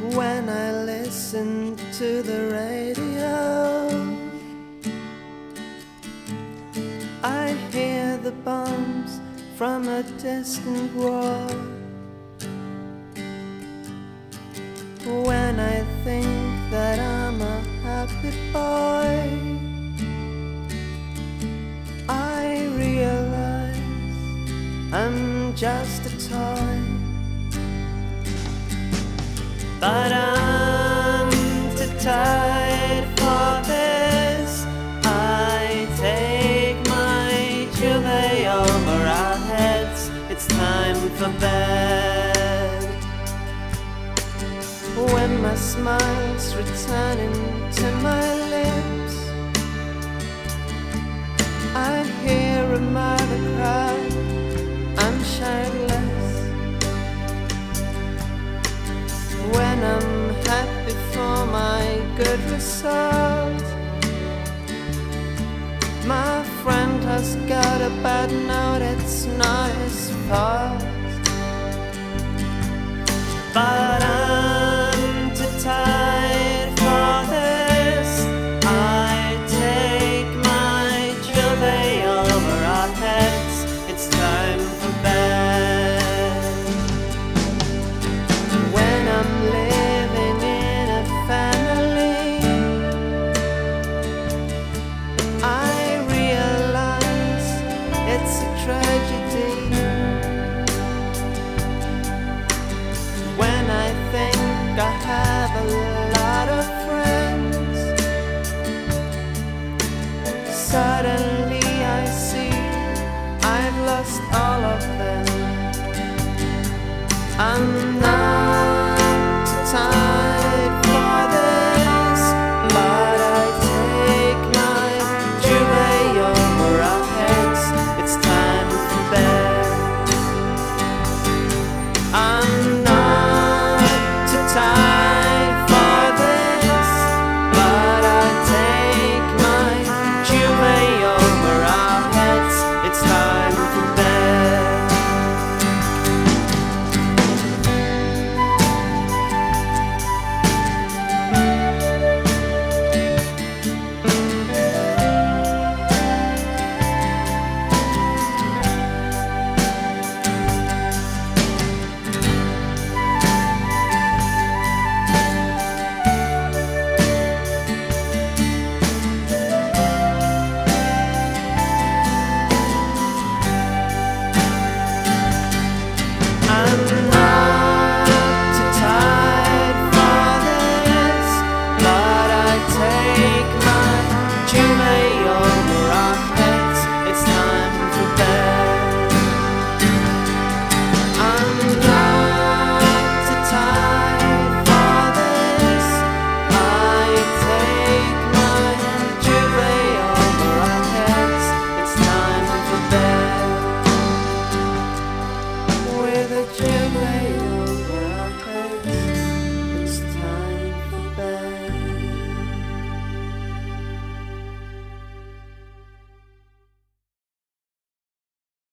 When I listen to the radio, I hear the bombs from a distant war. When I think that I'm a happy boy, I realize I'm just a toy. But I'm too tired for this. I take my duvet over our heads. It's time for bed. When my smile's returning to my lips, I hear a mother cry, I'm childless. When I'm happy for my good result, my friend has got a bad note, it's not his fault. But